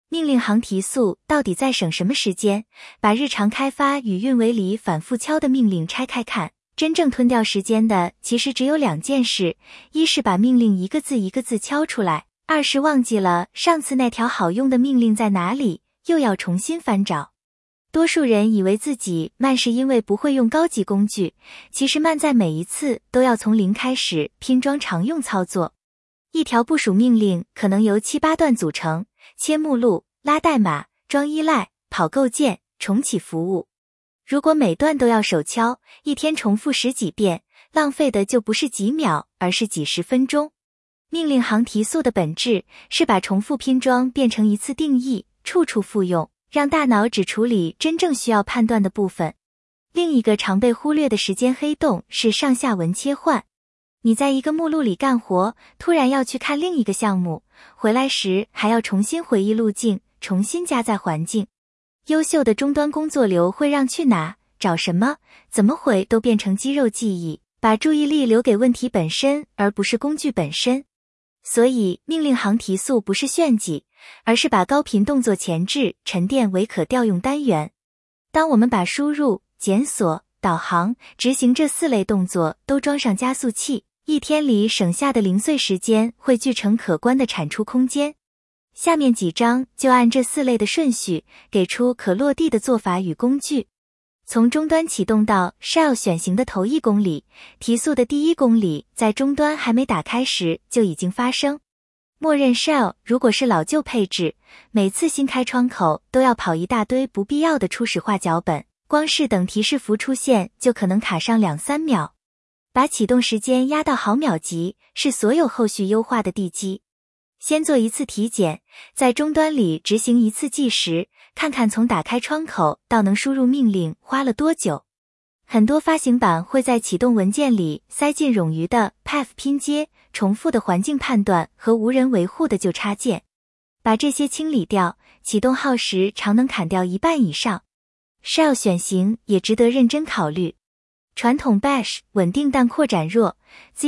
命令行提速到底在省什么时间？把日常开发与运维里反复敲的命令拆开看，真正吞掉时间的其实只有2件事，一是把命令一个字一个字敲出来，二是忘记了上次那条好用的命令在哪里，又要重新翻找。多数人以为自己慢是因为不会用高级工具，其实慢在每一次都要从零开始拼装常用操作。一条部署命令可能由7、8段组成，切目录、拉代码、装依赖、跑构件、重启服务。如果每段都要手敲，一天重复10几遍，浪费的就不是几秒，而是几十分钟。命令行提速的本质是把重复拼装变成一次定义，处处复用，让大脑只处理真正需要判断的部分。另一个常被忽略的时间黑洞是上下文切换。你在一个目录里干活，突然要去看另一个项目，回来时还要重新回忆路径，重新加载环境。优秀的终端工作流会让去哪、找什么、怎么回都变成肌肉记忆，把注意力留给问题本身，而不是工具本身。所以命令行提速不是炫技，而是把高频动作前置沉淀为可调用单元。当我们把输入、检索、导航、执行这4类动作都装上加速器，一天里省下的零碎时间会聚成可观的产出空间。下面几章就按这4类的顺序，给出可落地的做法与工具。从终端启动到 Shell 选型的头1公里，提速的第1公里在终端还没打开时就已经发生。默认 Shell 如果是老旧配置，每次新开窗口都要跑一大堆不必要的初始化脚本，光是等提示符出现就可能卡上2、3秒。把启动时间压到毫秒级，是所有后续优化的地基。先做一次体检，在终端里执行一次计时，看看从打开窗口到能输入命令花了多久。很多发行版会在启动文件里塞进冗余的 path 拼接、重复的环境判断和无人维护的旧插件。把这些清理掉，启动耗时常能砍掉1半以上。Shell 选型也值得认真考虑。传统 Bash 稳定但扩展弱，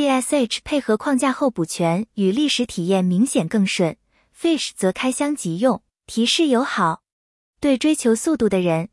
ZSH 配合框架后补全与历史体验明显更顺， Fish 则开箱即用，提示友好。对追求速度的人，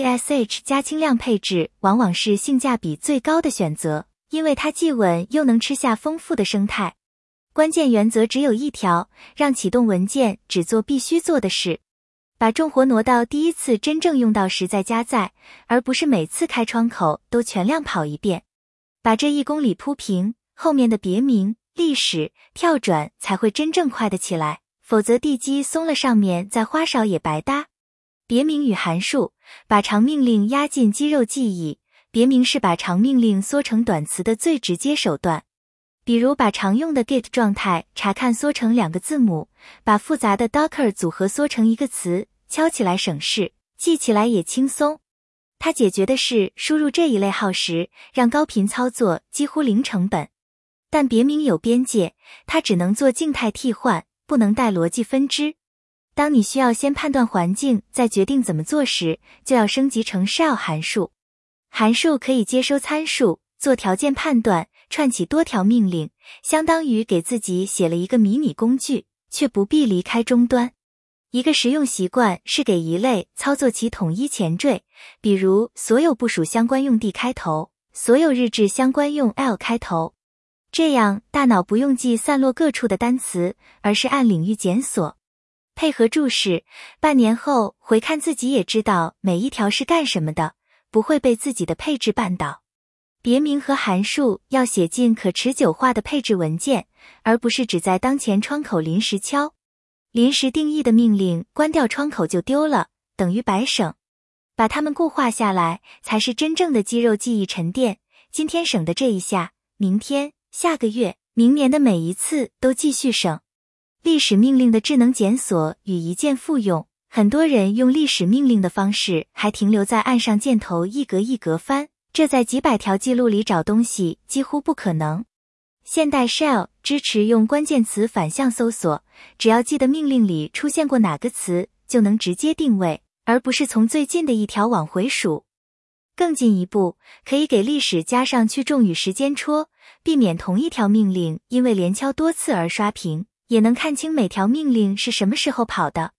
ZSH 加轻量配置往往是性价比最高的选择，因为它既稳又能吃下丰富的生态。关键原则只有一条，让启动文件只做必须做的事。把重活挪到第一次真正用到时再加载，而不是每次开窗口都全量跑一遍。把这1公里铺平，后面的别名、历史、跳转才会真正快得起来，否则地基松了，上面再花哨也白搭。别名与函数，把长命令压进肌肉记忆，别名是把长命令缩成短词的最直接手段。比如把常用的 Git 状态查看缩成2个字母，把复杂的 Docker 组合缩成一个词，敲起来省事，记起来也轻松。它解决的是输入这一类耗时，让高频操作几乎零成本。但别名有边界，它只能做静态替换，不能带逻辑分支。当你需要先判断环境再决定怎么做时，就要升级成 Shell 函数。函数可以接收参数，做条件判断，串起多条命令，相当于给自己写了一个迷你工具，却不必离开终端。一个实用习惯是给一类操作其统一前缀，比如所有部署相关用 D 开头，所有日志相关用 L 开头。这样大脑不用记散落各处的单词，而是按领域检索。配合注释，半年后回看自己也知道每一条是干什么的，不会被自己的配置绊倒。别名和函数要写进可持久化的配置文件，而不是只在当前窗口临时敲。临时定义的命令关掉窗口就丢了，等于白省。把它们固化下来，才是真正的肌肉记忆沉淀。今天省的这一下，明天、下个月、明年的每一次都继续省。历史命令的智能检索与一键复用，很多人用历史命令的方式还停留在按上箭头一格一格翻，这在几百条记录里找东西几乎不可能。现代 Shell 支持用关键词反向搜索，只要记得命令里出现过哪个词，就能直接定位，而不是从最近的一条往回数。更进一步，可以给历史加上去重与时间戳，避免同一条命令因为连敲多次而刷屏，也能看清每条命令是什么时候跑的。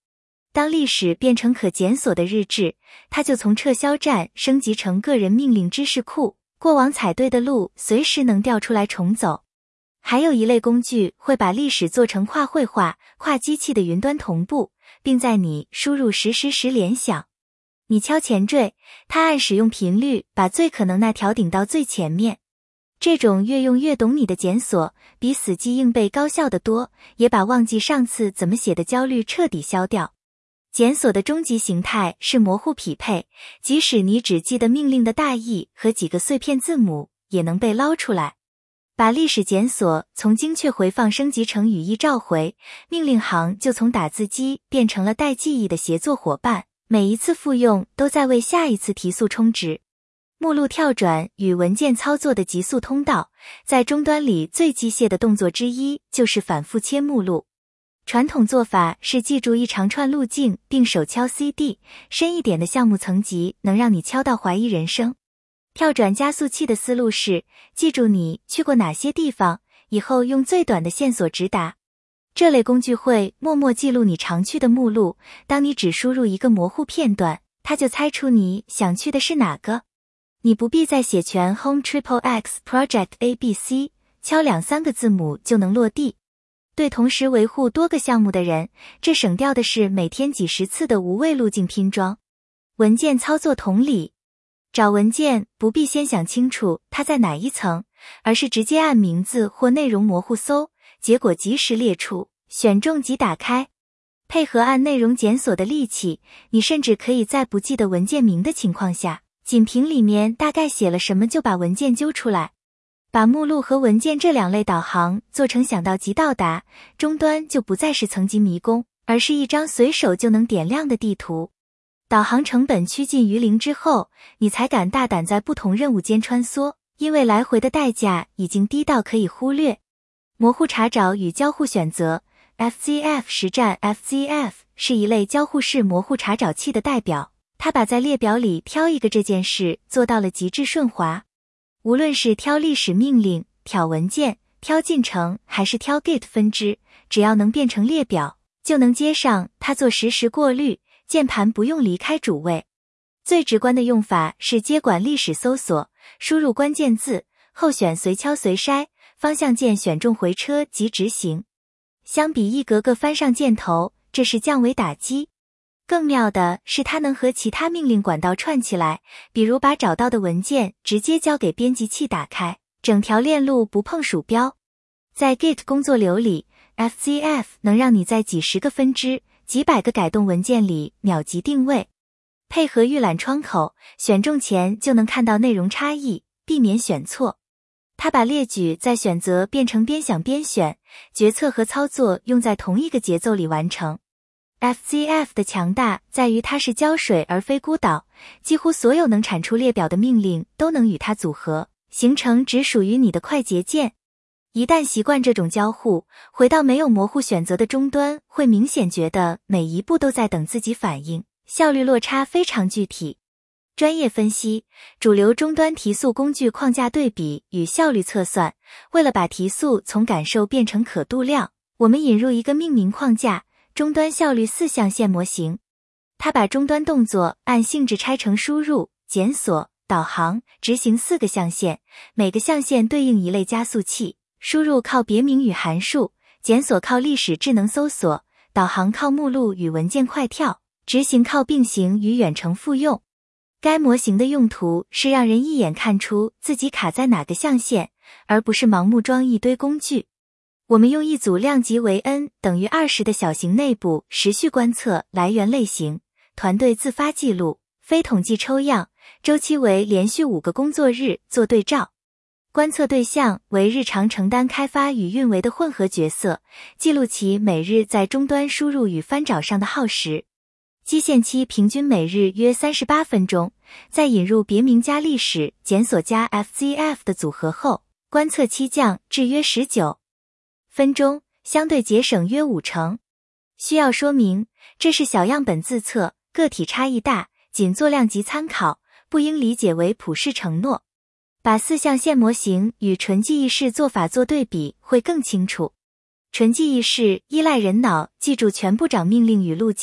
当历史变成可检索的日志，它就从撤销站升级成个人命令知识库，过往踩对的路随时能调出来重走。还有一类工具会把历史做成跨绘画、跨机器的云端同步，并在你输入时联想。你敲前缀，它按使用频率把最可能那条顶到最前面。这种越用越懂你的检索，比死记硬背高效得多，也把忘记上次怎么写的焦虑彻底消掉。检索的终极形态是模糊匹配，即使你只记得命令的大意和几个碎片字母，也能被捞出来。把历史检索从精确回放升级成语义召回，命令行就从打字机变成了带记忆的协作伙伴，每一次复用都在为下一次提速充值。目录跳转与文件操作的极速通道，在终端里最机械的动作之一就是反复切目录。传统做法是记住一长串路径并手敲 CD， 深一点的项目层级能让你敲到怀疑人生。跳转加速器的思路是记住你去过哪些地方，以后用最短的线索直达。这类工具会默默记录你常去的目录，当你只输入一个模糊片段，它就猜出你想去的是哪个。你不必再写全 Home XXX Project ABC， 敲2-3个字母就能落地。对同时维护多个项目的人，这省掉的是每天几十次的无谓路径拼装。文件操作同理，找文件不必先想清楚它在哪一层，而是直接按名字或内容模糊搜，结果及时列出，选中即打开。配合按内容检索的利器，你甚至可以在不记得文件名的情况下，仅凭里面大概写了什么就把文件揪出来。把目录和文件这两类导航做成想到即到达，终端就不再是层级迷宫，而是一张随手就能点亮的地图。导航成本趋近于零之后，你才敢大胆在不同任务间穿梭，因为来回的代价已经低到可以忽略。模糊查找与交互选择 FZF 实战 FZF 是一类交互式模糊查找器的代表，它把在列表里挑一个这件事做到了极致顺滑。无论是挑历史命令、挑文件、挑进程还是挑 Git 分支，只要能变成列表，就能接上它做实时过滤，键盘不用离开主位。最直观的用法是接管历史搜索，输入关键字后选随敲随筛，方向键选中回车即执行。相比一格个翻上箭头，这是降维打击。更妙的是它能和其他命令管道串起来，比如把找到的文件直接交给编辑器打开，整条链路不碰鼠标。在 Git 工作流里， FZF 能让你在几十个分支、几百个改动文件里秒级定位。配合预览窗口，选中前就能看到内容差异，避免选错。它把列举在选择变成边想边选，决策和操作用在同一个节奏里完成。FZF 的强大在于它是胶水而非孤岛，几乎所有能产出列表的命令都能与它组合，形成只属于你的快捷键。一旦习惯这种交互，回到没有模糊选择的终端，会明显觉得每一步都在等自己反应，效率落差非常具体。专业分析，主流终端提速工具框架对比与效率测算。为了把提速从感受变成可度量，我们引入一个命名框架，终端效率4象限模型。它把终端动作按性质拆成输入、检索、导航、执行4个象限，每个象限对应一类加速器。输入靠别名与函数，检索靠历史智能搜索，导航靠目录与文件快跳，执行靠并行与远程复用。该模型的用途是让人一眼看出自己卡在哪个象限，而不是盲目装一堆工具。我们用一组量级为 n 等于20的小型内部持续观测来源类型，团队自发记录，非统计抽样，周期为连续5个工作日做对照。观测对象为日常承担开发与运维的混合角色，记录其每日在终端输入与翻找上的耗时。基线期平均每日约38分钟，在引入别名加历史、检索加 FZF 的组合后，观测期降至约19分钟，相对节省约50%。需要说明，这是小样本自测，个体差异大，仅做量级参考，不应理解为普世承诺。把4象限模型与纯记忆式做法做对比会更清楚。纯记忆式依赖人脑记住全部长命令与路径，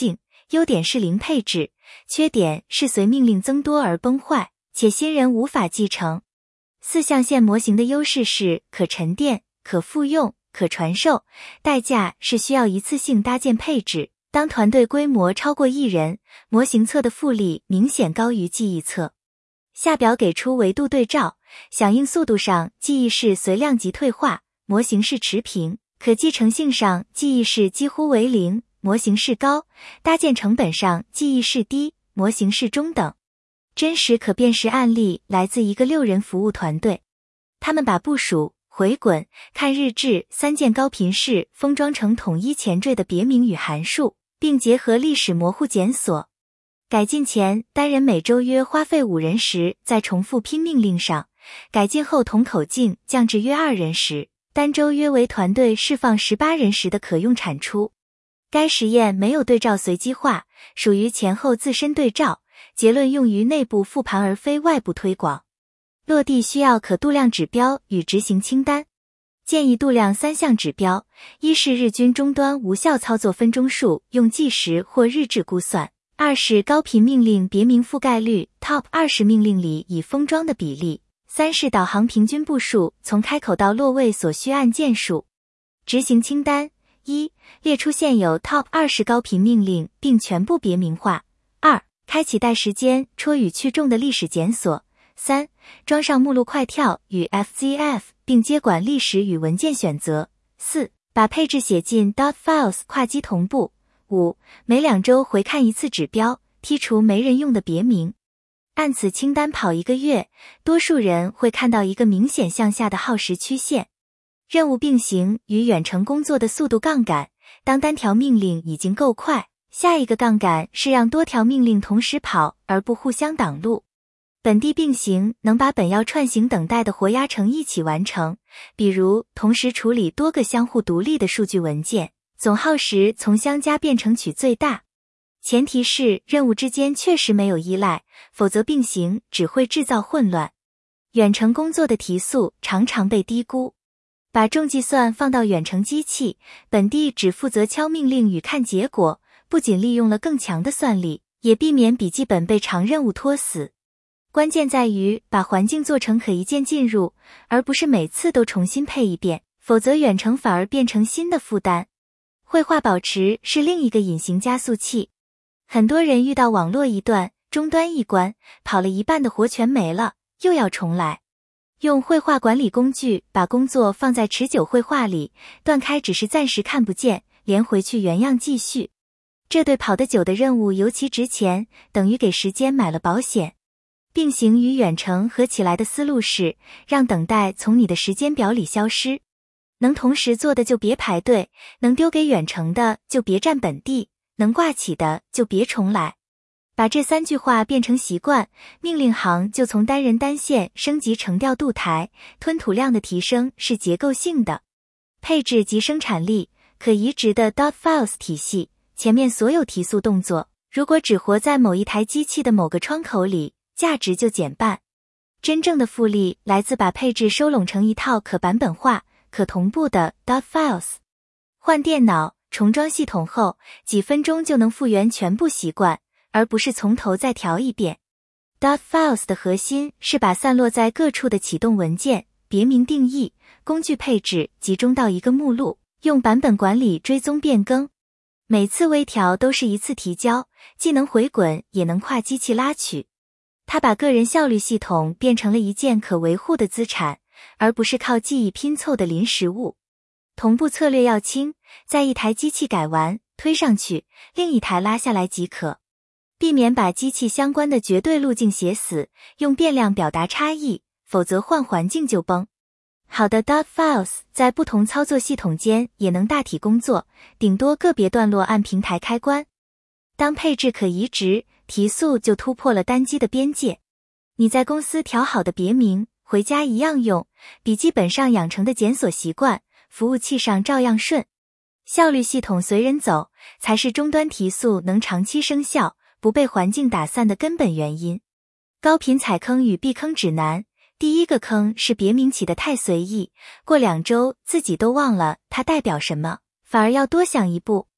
优点是零配置，缺点是随命令增多而崩坏，且新人无法继承。四象限模型的优势是可沉淀、可复用、可传授，代价是需要一次性搭建配置。当团队规模超过1人，模型侧的复利明显高于记忆侧。下表给出维度对照，响应速度上记忆式随量级退化，模型式持平；可继承性上记忆式几乎为0，模型式高；搭建成本上记忆式低，模型式中等。真实可辨识案例来自一个6人服务团队，他们把部署、回滚、看日志3件高频式封装成统一前缀的别名与函数，并结合历史模糊检索。改进前，单人每周约花费5人时在重复拼命令上，改进后同口径降至约2人时，单周约为团队释放18人时的可用产出。该实验没有对照随机化，属于前后自身对照，结论用于内部复盘而非外部推广。落地需要可度量指标与执行清单。建议度量3项指标：一是日均终端无效操作分钟数，用计时或日志估算；二是高频命令别名覆盖率 ，Top 20命令里已封装的比例；三是导航平均步数，从开口到落位所需按键数。执行清单：一、列出现有 Top 20高频命令并全部别名化；二、开启带时间戳与去重的历史检索；三、装上目录快跳与 FZF 并接管历史与文件选择；四、把配置写进 .files 跨机同步；五、每2周回看一次指标，剔除没人用的别名。按此清单跑1个月，多数人会看到一个明显向下的耗时曲线。任务并行与远程工作的速度杠杆，当单条命令已经够快，下一个杠杆是让多条命令同时跑而不互相挡路。本地并行能把本要串行等待的活压成一起完成，比如同时处理多个相互独立的数据文件，总耗时从相加变成取最大。前提是任务之间确实没有依赖，否则并行只会制造混乱。远程工作的提速常常被低估。把重计算放到远程机器，本地只负责敲命令与看结果，不仅利用了更强的算力，也避免笔记本被长任务拖死。关键在于把环境做成可一键进入，而不是每次都重新配一遍，否则远程反而变成新的负担。绘画保持是另一个隐形加速器。很多人遇到网络一段，终端一关，跑了一半的活全没了，又要重来。用绘画管理工具把工作放在持久绘画里，断开只是暂时看不见，连回去原样继续。这对跑得久的任务尤其值钱，等于给时间买了保险。并行与远程合起来的思路是，让等待从你的时间表里消失。能同时做的就别排队，能丢给远程的就别占本地，能挂起的就别重来。把这3句话变成习惯，命令行就从单人单线升级成调度台，吞吐量的提升是结构性的。配置及生产力，可移植的 .files 体系，前面所有提速动作，如果只活在某一台机器的某个窗口里，价值就减半。真正的复利来自把配置收拢成一套可版本化、可同步的 .files。换电脑、重装系统后，几分钟就能复原全部习惯，而不是从头再调一遍。.files 的核心是把散落在各处的启动文件、别名定义、工具配置集中到一个目录，用版本管理追踪变更。每次微调都是一次提交，既能回滚也能跨机器拉取。它把个人效率系统变成了一件可维护的资产，而不是靠记忆拼凑的临时物。同步策略要轻，在一台机器改完，推上去，另一台拉下来即可。避免把机器相关的绝对路径写死，用变量表达差异，否则换环境就崩。好的 .files 在不同操作系统间也能大体工作，顶多个别段落按平台开关。当配置可移植，提速就突破了单机的边界。你在公司调好的别名，回家一样用，笔记本上养成的检索习惯，服务器上照样顺。效率系统随人走，才是终端提速能长期生效，不被环境打散的根本原因。高频踩坑与避坑指南，第一个坑是别名起得太随意，过2周自己都忘了它代表什么，反而要多想一步。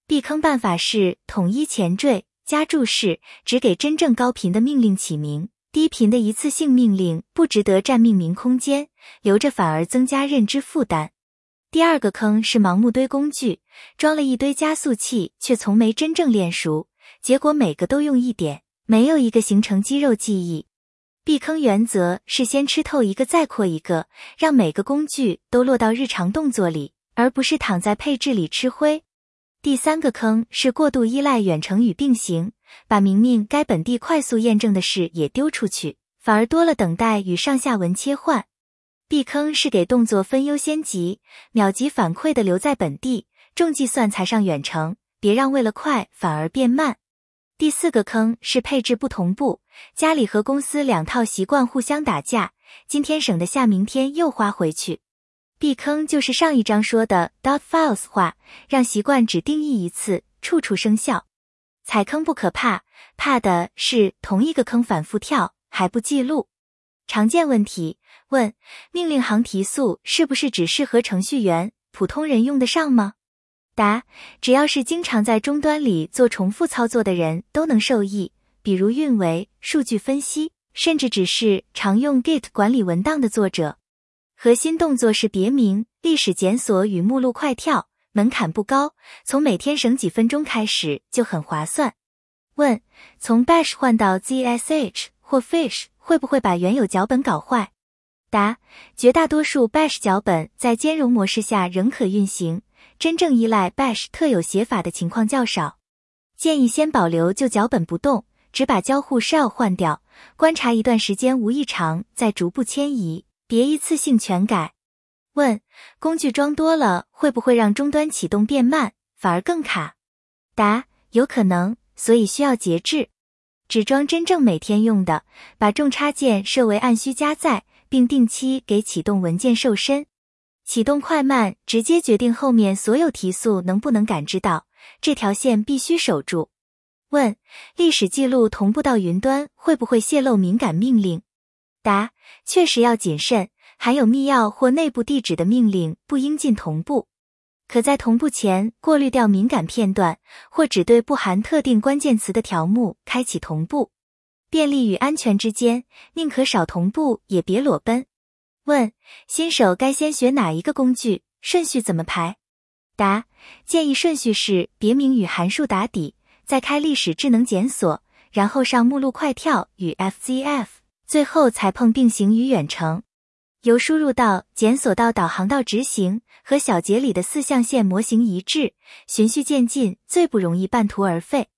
避坑办法是统一前缀加注释，只给真正高频的命令起名，低频的一次性命令不值得占命名空间，留着反而增加认知负担。第二个坑是盲目堆工具，装了一堆加速器，却从没真正练熟，结果每个都用一点，没有一个形成肌肉记忆。避坑原则是先吃透一个再扩一个，让每个工具都落到日常动作里，而不是躺在配置里吃灰。第三个坑是过度依赖远程与并行，把明明该本地快速验证的事也丢出去，反而多了等待与上下文切换。避坑是给动作分优先级，秒级反馈的留在本地，重计算才上远程，别让为了快反而变慢。第四个坑是配置不同步，家里和公司两套习惯互相打架，今天省得下明天又花回去。避坑就是上一章说的 .files 化，让习惯只定义一次，处处生效。踩坑不可怕，怕的是同一个坑反复跳，还不记录。常见问题：问，命令行提速是不是只适合程序员，普通人用得上吗？答，只要是经常在终端里做重复操作的人都能受益，比如运维、数据分析，甚至只是常用 Git 管理文档的作者。核心动作是别名、历史检索与目录快跳，门槛不高，从每天省几分钟开始就很划算。问，从 Bash 换到 ZSH 或 Fish 会不会把原有脚本搞坏？答，绝大多数 Bash 脚本在兼容模式下仍可运行，真正依赖 Bash 特有写法的情况较少。建议先保留旧脚本不动，只把交互 shell 换掉，观察一段时间无异常，再逐步迁移，别一次性全改。问，工具装多了会不会让终端启动变慢，反而更卡？答，有可能，所以需要节制。只装真正每天用的，把重插件设为按需加载，并定期给启动文件瘦身。启动快慢直接决定后面所有提速能不能感知到，这条线必须守住。问，历史记录同步到云端会不会泄露敏感命令？答，确实要谨慎，含有密钥或内部地址的命令不应进同步。可在同步前过滤掉敏感片段，或只对不含特定关键词的条目开启同步。便利与安全之间，宁可少同步也别裸奔。问，新手该先学哪一个工具，顺序怎么排？答，建议顺序是别名与函数打底，再开历史智能检索，然后上目录快跳与 FZF， 最后才碰并行与远程。由输入到检索到导航到执行，和小节里的四象限模型一致，循序渐进最不容易半途而废。